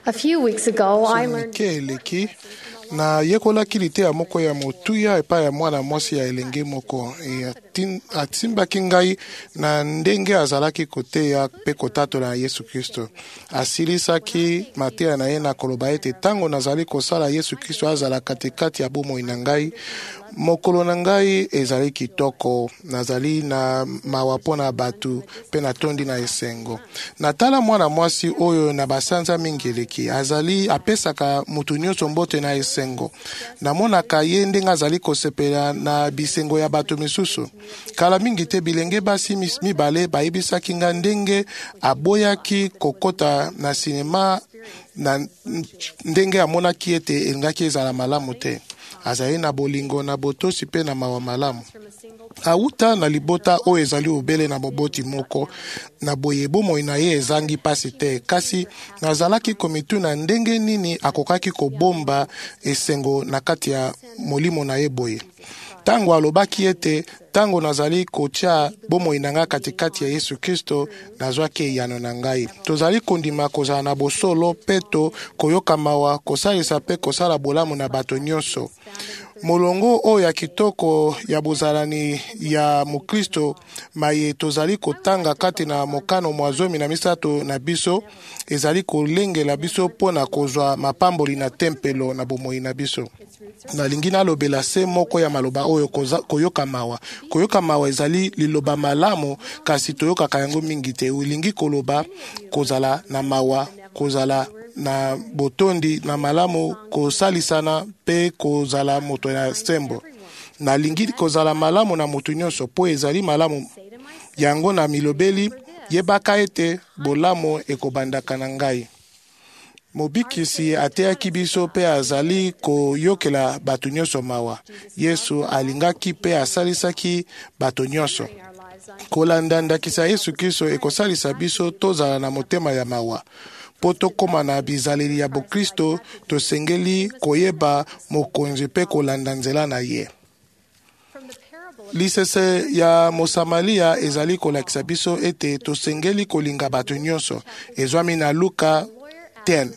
A few weeks ago, I learned eleki na yekolaki lite ya moko ya motuya epai ya mwana mwasi ya elenge moko atimbaki ngai na ndenge azalaki koteya mpe kotatola na Yesu Kristo. Asilisaki mateya na ye na koloba ete ntango nazali kosala Yesu Kristo azala katikati ya bomoi na ngai, mokolo na ngai ezali kitoko, nazali na mawa mpona bato mpe natondi na esengo. Natala mwana mwasi oyo na basanza mingi eleki azali apesaka mutu nyonso mbote na esengo. Namonaka ye ndenge azali kosepela na bisengo ya bato misusu. Kala mingi te bilenge basi mibale bayebisaki nga ndenge aboyaki kokota na sinema na ndenge amonaki ete elingaki ezala malamu te. Azali na bolingo na botosi pe na mawa malamu. Auta na libota oyo ezali obele na boboti moko, na boye bomoi na ye ezangi pasi te, kasi nazalaki komituna ndenge nini akokaki kobomba esengo na kati ya molimo na ye boye. Tango alobaki ete tango nazali kotia bomoi na nga katikati ya Yesu Kristo, nazwaki eyano na ngai. Tozali kondima kozala na bosolo peto koyoka mawa, kosalisa pe kosala bolamu na bato nyonso. Molongo oyo ya kitoko ya bozalani ya Mukristo maye tozali kotanga kati na mokano mwazomi na misato na biso, ezali kolengela biso pona kozwa mapamboli na tempelo na bomoi na biso. Nalingi nalobela se moko ya maloba oyo koyoka mawa. Koyoka mawa ezali liloba malamu, kasi toyokaka yango mingi te. Ulingi koloba kozala na mawa, kozala na botondi na malamu, kosalisana pe kozala moto na sembo. Nalingi kozala malamu na moto nyonso po ezali malamu yango na milobeli yebaka ete bolamu ekobandaka na ngai. Mobikisi ateyaki biso pe azali koyokela bato nyonso mawa. Yesu alingaki pe asalisaki bato nyonso. Kolanda ndakisa Yesu Kristo ekosalisa biso tozala na motema ya mawa. Po tokoma na bizaleli ya Bokristo, tosengeli koyeba mokonzi pe kolanda nzela na ye. Lisese ya Mosamalia ezali kolakisa biso ete tosengeli kolinga bato nyonso. Ezwami na Luka 10.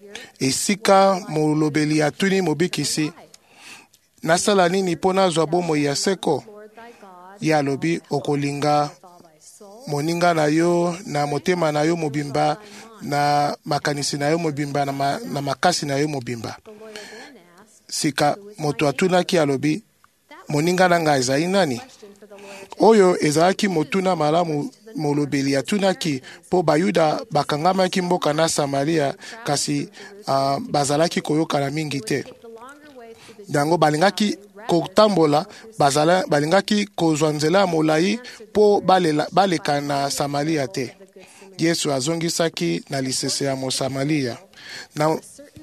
Esika molobeli atuni mobikisi, nasala nini mpo nazwa bomoi ya seko? Ye alobi, okolinga moninga na yo na motema na yo mobimba, na makanisi na yo mobimba, na makasi na yo mobimba. Sika moto atunaki alobi, moninga na nga ezali nani? Oyo ezalaki motuna malamu molobeli atunaki, po bayuda bakangamaki mboka na Samaria, kasi bazalaki koyokana mingi te. Dango balingaki kotambola, balingaki kozwa nzela molai po baleka na Samaria te. Yesu azongisaki na lisese ya Mosamalia. Na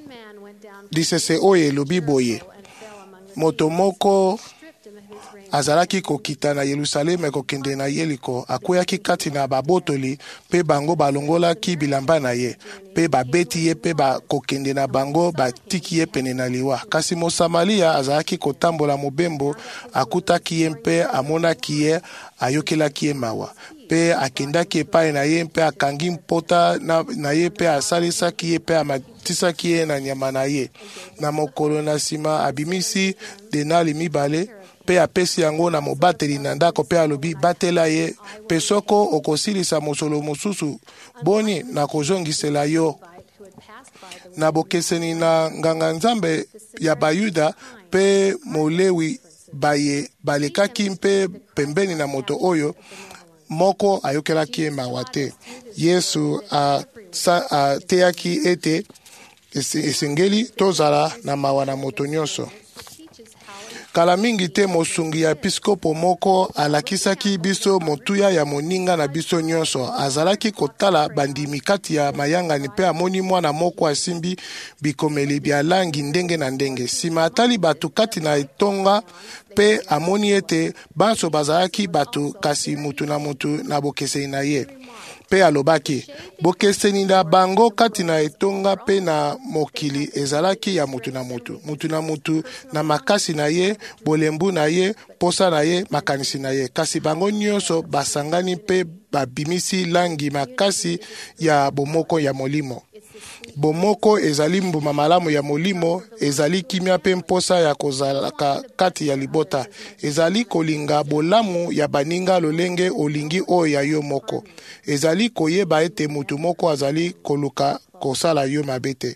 lisese oyo elobi boye, moto moko azalaki kokita na Yerusaleme kokende na Yeriko, akweyaki kati na babotoli pe bango balongolaki bilamba na ye, pe babeti ye pe kokende na bango batiki ye pene na liwa. Kasi Mosamalia azalaki kotambola mobembo, akutaki ye mpe amonaki ye, ayokelaki ye mawa. Pe akendaki epai na ye mpe akangi mpota na ye pe asalisaki ye pe amatisaki ye na nyama na ye. Na mokolo na nsima abimisi denali mibale, pe apesi yango na mobateli na ndako pe alobi, batela ye, pe soko okosilisa mosolo mosusu boni na kozongisela yo. Na bokeseni na nganga nzambe ya Bayuda pe molewi balekaki mpe pembeni na moto oyo, moko ayokelaki ye mawa te. Yesu ateyaki ete esengeli tozala na mawa na moto nyonso. Kala mingi te mosungi ya episkopo moko alakisaki biso motuya ya moninga na biso nyonso. Azalaki kotala bandimi kati ya mayangani pe amoni mwana moko asimbi bikomeli bya langi ndenge na ndenge. Sima atali batu kati na etonga pe amoni ete banso bazalaki batu, kasi mutu na bokeseni na ye. Pe alobaki, bokeseni na bango kati na etonga pe na mokili ezalaki ya mutu na mutu. Mutu na mutu na makasi na ye, bolembu na ye, posa na ye, makanisi na ye. Kasi bango nyonso basangani pe babimisi langi makasi ya bomoko ya molimo. bomoko ezali mbuma malamu ya molimo, ezali kimia mpe mposa ya kozalaka kati ya libota, ezali kolinga bolamu ya baninga lolenge olingi oyo ya yo moko, ezali koyeba ete mutu moko azali koluka kosala yo mabe te.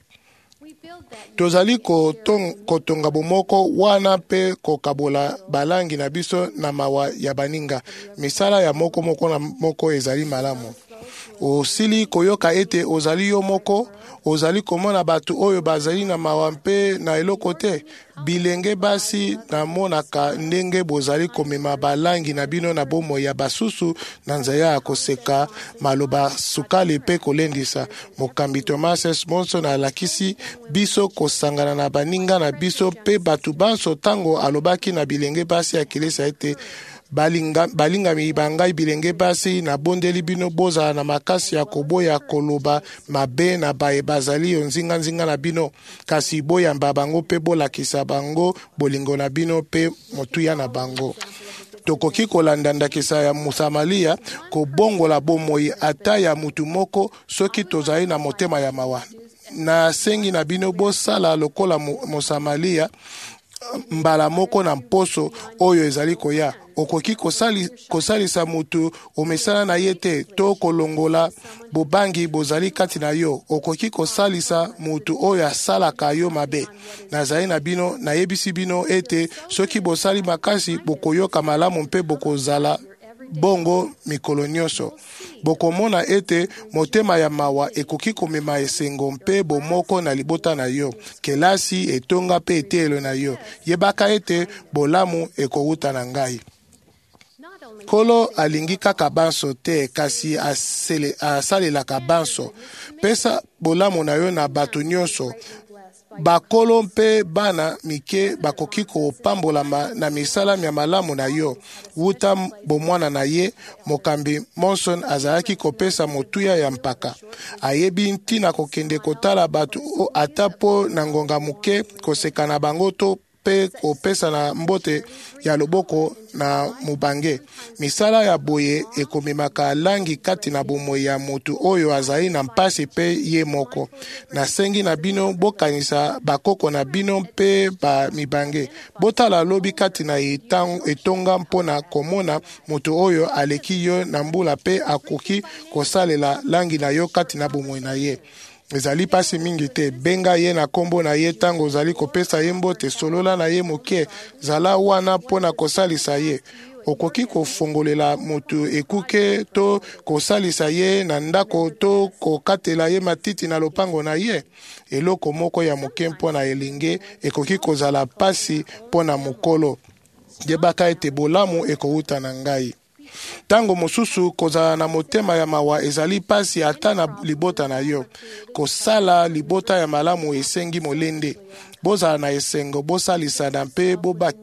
Tozali kotonga bomoko wana mpe kokabola balangi na biso na mawa ya baninga. Misala ya moko moko na moko ezali malamu. Osili koyoka ete ozali yo moko, ozali komona batu oyo bazali na mawa mpe na eloko te. Bilenge basi na monaka ndenge bozali komema balangi na bino na bomo ya basusu na nzaya ya koseka maloba sukali mpe kolendisa. Mokambi Thomas S. Monson alakisi biso kosangana na baninga na biso mpe batu banso tango alobaki na bilenge basi akilisa ete balingami bangai bilenge basi na bondeli bino bozala na makasi ya koboya koloba mabe na baye bazali yo nzinga na bino, kasi boyamba bango mpe bolakisa bango bolingo na bino mpe motuya na bango. Tokoki kolanda ndakisa ya Mosamalia kobongola bomoi ata ya mutu moko soki tozali na motema ya mawa. Na sengi na bino bosala lokola Mosamalia mbala moko na mposo oyo ezali koya. Okoki kosalisa mutu omesana na ye te to kolongola bobangi bozali kati na yo. Okoki kosalisa mutu oyo asalaka yo mabe. Nazali na bino nayebisi bino ete soki bosali makasi bokoyoka malamu mpe bokozala bongo mikolo nyonso. Bokomona ete motema ya mawa ekoki komema esengo mpe bomoko na libota na yo, kelasi etonga mpe etelo na yo. Yebaka ete bolamu ekowuta na ngai. Kolo alingi kaka banso te, kasi asalelaka banso. Pesa bolamu na yo na bato nyonso. Bakolo mpe bana mike bakoki kopambolama na misala ya malamu na yo. Wuta bomwana na ye, mokambi Monson azalaki kopesa motuya ya mpaka. Ayebi ntina kokende kotala batu ata po na ngonga muke koseka na bango to pe kopesa na mbote ya loboko na mubange. Misala ya boye ekomemaka langi kati na bomoi ya mutu oyo azali na mpasi pe ye moko. Na sengi na bino bokanisa bakoko na bino mpe ba mibange. Botala lobi kati na etonga mpona komona mutu oyo aleki yo na mbula pe akoki kosalela langi na yo kati na bomoi na ye. Ezali pasi mingi te, benga ye na kombo na ye tango ozali kopesa ye mbote, solola na ye moke, zala wana pona kosalisa ye. Okoki kofongolela mutu ekuke to kosalisa ye na ndako to kokatela ye matiti na lopango na ye. Eloko moko ya moke mpona elenge ekoki kozala pasi pona mokolo. Yebaka ete bolamu ekowuta na ngai. Tango mosusu kozala na motema ya mawa ezali pasi ata na libota na yo. Kosala libota ya malamu esengi molende. Bozala na esengo, bosalisa na mpe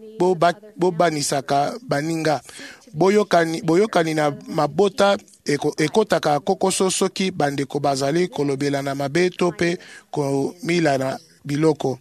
bobanisaka baninga. Boyokani na mabota ekotaka kokoso soki bandeko bazali kolobela na mabe to pe komila na biloko.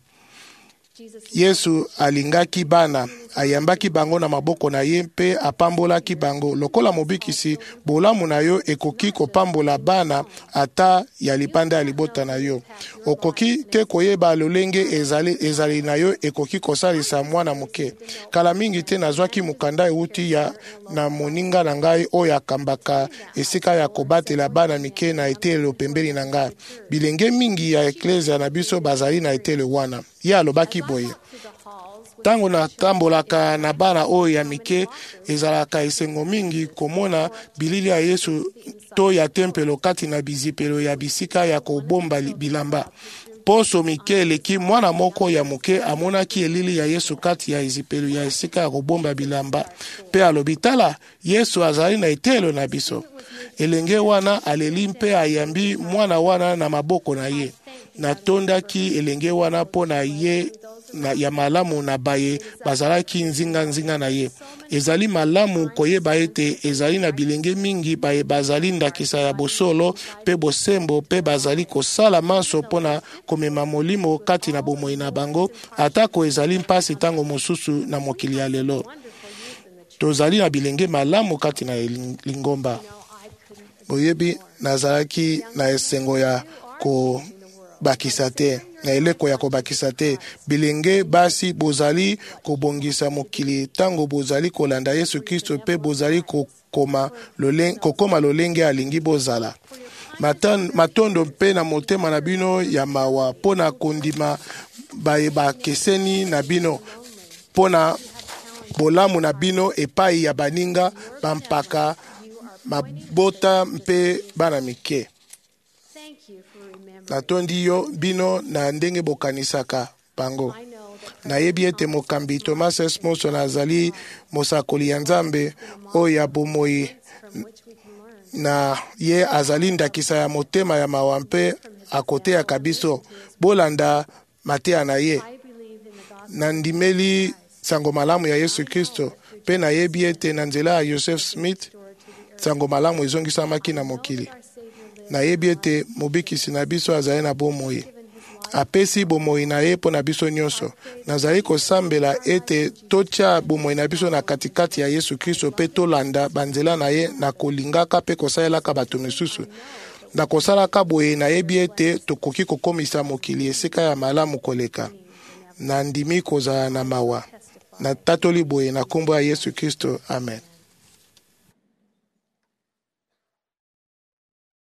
Yesu alingaki bana, ayambaki bango na maboko na ye mpe apambolaki bango. Lokola mobikisi, bolamu na yo ekoki kopambola bana ata ya lipanda ya libota na yo. Okoki te koyeba lolenge ezali na yo ekoki kosalisa mwana moke. Kala mingi te nazwaki mukanda euti ya na moninga na ngai oyo akambaka esika ya kobatela bana mike na etelo pembeni na ngai. Bilenge mingi ya eklesia na biso bazali na etelo wana. Ye alobaki boye. Tango na tambolaka na bana oyo ya mike ezalaka esengo mingi komona bilili ya Yesu to ya tempelo kati na bizipelo ya bisika ya kobomba bilamba. Poso mike eleki mwana moko ya moke amonaki elili ya Yesu kati ya ezipelo ya esika ya kobomba bilamba. Pe alobitala Yesu azali na etelo na biso. Elenge wana aleli mpe ayambi mwana wana na maboko na ye. Natondaki elenge wana po na ye ya malamu na baye bazalaki nzinga na ye. Ezali malamu koyeba ete ezali na bilenge mingi baye bazali ndakisa ya bosolo pe bosembo pe bazali kosala manso pona komema molimo kati na bomoi na bango atako ezali mpasi tango mosusu na mokili ya lelo. Tozali na bilenge malamu kati na lingomba. Boyebi nazalaki na esengo ya bakisa te na eleko ya kobakisa te. Bilenge basi bozali kobongisa mokili tango bozali kolanda Yesu Kristo mpe bozali kokoma lolenge alingi bozala. Matondo mpe na motema na bino ya mawa pona kondima bakeseni na bino pona bolamu na bino epai ya baninga bampaka mabota mpe bana mike. Natondi yo bino na ndenge bokanisaka bango. Nayebi ete mokambi Thomas S. Monson azali mosakoli ya Nzambe oyo ya bomoi na ye azali ndakisa ya motema ya mawa mpe akoteaka biso. Bolanda mateya na ye. Nandimeli sango malamu ya Yesu Kristo mpe nayebi ete na nzela ya Joseph Smith sango malamu ezongisamaki na mokili. Nayebi ete mobikisi na biso azali na bomoi. Apesi bomoi na ye mpo na biso nyonso. Nazali kosambela ete totia bomoi na biso na katikati ya Yesu Kristo mpe tolanda banzela na ye na kolingaka mpe kosalelaka bato misusu. Na kosalaka boye nayebi ete tokoki kokomisa mokili esika ya malamu koleka. Nandimi kozala na mawa. Na tatoli boye na kombo ya Yesu Kristo. Amen.